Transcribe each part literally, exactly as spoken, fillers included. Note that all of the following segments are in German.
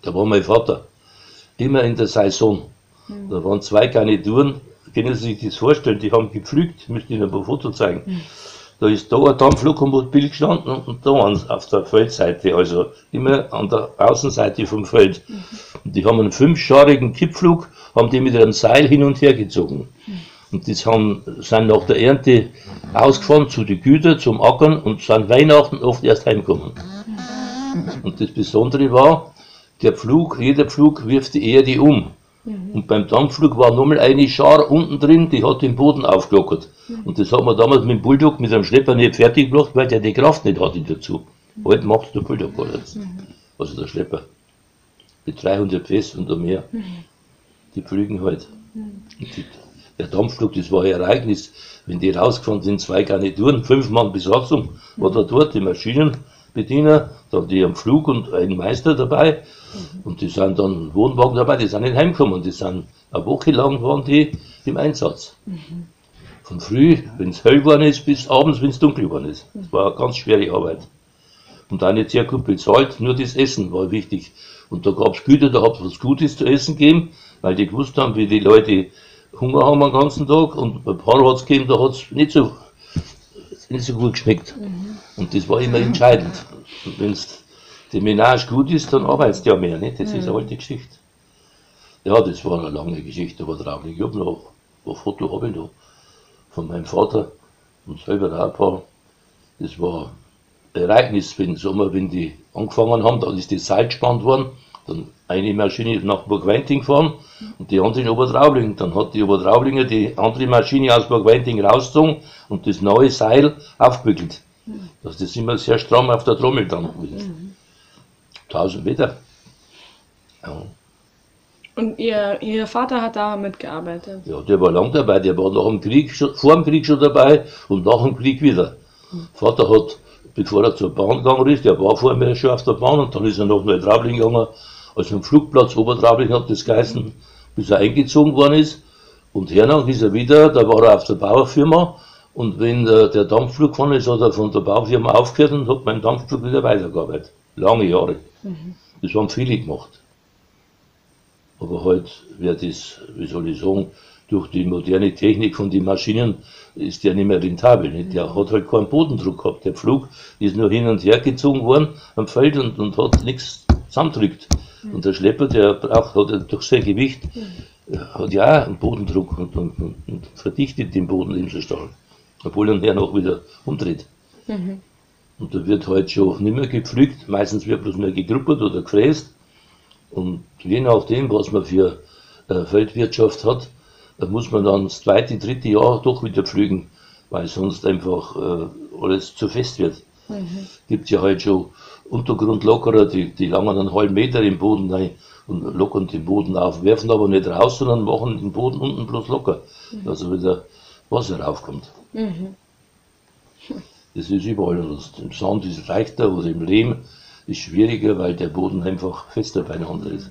Da war mein Vater immer in der Saison. Mhm. Da waren zwei Garnituren, können Sie sich das vorstellen, die haben gepflügt, ich möchte Ihnen ein paar Fotos zeigen. Mhm. Da ist da ein Dampflokomobil gestanden und da auf der Feldseite, also immer an der Außenseite vom Feld. Mhm. Und die haben einen fünfscharigen Kippflug, haben die mit einem Seil hin und her gezogen. Mhm. Und das haben, sind nach der Ernte ausgefahren zu den Gütern, zum Ackern und sind Weihnachten oft erst heimgekommen. Und das Besondere war, der Pflug, jeder Pflug wirft die Erde um. Mhm. Und beim Dampfflug war nochmal eine Schar unten drin, die hat den Boden aufgelockert. Mhm. Und das hat man damals mit dem Bulldog, mit einem Schlepper nicht fertig gemacht, weil der die Kraft nicht hatte dazu. Mhm. Heute macht der Bulldog alles. Mhm. Also der Schlepper. Mit dreihundert Fest und mehr. Mhm. Die pflügen halt. Mhm. Die, der Dampfflug, das war ein Ereignis. Wenn die rausgefahren sind, zwei Garnituren, fünf Mann Besatzung, mhm. war da dort die Maschinenbediener, dann die am Flug und ein Meister dabei. Mhm. Und die sind dann Wohnwagen dabei, die sind nicht heimgekommen. Die sind eine Woche lang waren die im Einsatz. Mhm. Von früh, wenn es hell geworden ist, bis abends, wenn es dunkel geworden ist. Das war eine ganz schwere Arbeit. Und auch nicht sehr gut bezahlt, nur das Essen war wichtig. Und da gab es Güter, da hat es was Gutes zu essen gegeben, weil die gewusst haben, wie die Leute Hunger haben den ganzen Tag. Und ein paar hat es gegeben, da hat es nicht so, nicht so gut geschmeckt. Mhm. Und das war immer entscheidend. Und wenn die Menage gut ist, dann arbeitest du ja mehr. Nicht? Das mhm. ist eine alte Geschichte. Ja, das war eine lange Geschichte, aber traurig. Ich habe noch ein Foto habe ich noch von meinem Vater und selber auch ein paar. Das war ein Ereignis, wenn Sommer, wenn die angefangen haben, dann ist das Seil gespannt worden. Dann eine Maschine nach Burgweinting gefahren und die andere in Obertraubling. Dann hat die Obertraublinger die andere Maschine aus Burgweinting rausgezogen und das neue Seil aufgewickelt. Mhm. Das ist immer sehr stramm auf der Trommel dann gewesen. Mhm. tausend Meter. Ja. Und ihr, ihr Vater hat da mitgearbeitet? Ja, der war lang dabei. Der war nach dem Krieg, schon, vor dem Krieg schon dabei und nach dem Krieg wieder. Mhm. Vater hat, bevor er zur Bahn gegangen ist, der war vorher mehr schon auf der Bahn und dann ist er nach Neutraubling gegangen. Also am Flugplatz Obertraubling hat das geheißen, bis er eingezogen worden ist. Und hernach ist er wieder, da war er auf der Bauerfirma. Und wenn der, der Dampfflug gefahren ist, hat er von der Baufirma aufgehört und hat beim Dampfflug wieder weitergearbeitet. Lange Jahre. Mhm. Das haben viele gemacht. Aber heute wird das, wie soll ich sagen, durch die moderne Technik von den Maschinen ist der nicht mehr rentabel. Nicht? Der hat halt keinen Bodendruck gehabt. Der Flug ist nur hin und her gezogen worden am Feld und, und hat nichts zusammendrückt. Mhm. Und der Schlepper, der braucht, hat durch sein Gewicht, mhm. hat ja auch einen Bodendruck und, und, und, und verdichtet den Boden im Stahl. Obwohl er nachher noch wieder umdreht. Mhm. Und da wird halt schon nicht mehr gepflügt, meistens wird bloß mehr gegruppert oder gefräst. Und je nachdem, was man für äh, Feldwirtschaft hat, da muss man dann das zweite, dritte Jahr doch wieder pflügen, weil sonst einfach äh, alles zu fest wird. Mhm. Gibt ja halt schon Untergrundlockerer, die, die langen einen halben Meter im Boden rein und lockern den Boden auf, werfen aber nicht raus, sondern machen den Boden unten bloß locker, mhm. dass wieder Wasser raufkommt. Mhm. Das ist überall anders. Im Sand ist es leichter oder im Lehm ist schwieriger, weil der Boden einfach fester beieinander ist.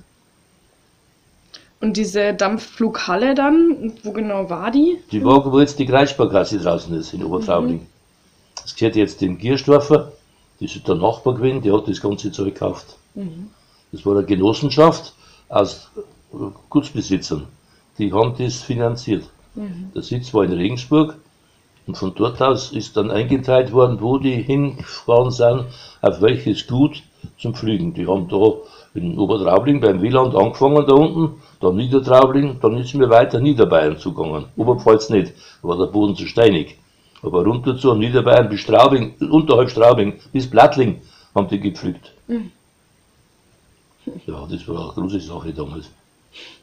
Und diese Dampfflughalle dann, wo genau war die? Die war, wo jetzt die Kreissparkasse draußen ist, in Obertraubling. Mhm. Das gehört jetzt dem Gierstorfer, das ist der Nachbar gewesen, der hat das ganze Zeug gekauft. Mhm. Das war eine Genossenschaft aus Gutsbesitzern, die haben das finanziert. Mhm. Der Sitz war in Regensburg. Und von dort aus ist dann eingeteilt worden, wo die hingefahren sind, auf welches Gut zum Pflügen. Die haben da in Obertraubling beim Wieland angefangen, da unten, dann Niedertraubling, dann ist mir weiter Niederbayern zugegangen. Oberpfalz nicht, da war der Boden zu steinig. Aber runter zu Niederbayern bis Straubing, unterhalb Straubing, bis Plattling haben die gepflügt. Mhm. Ja, das war eine große Sache damals.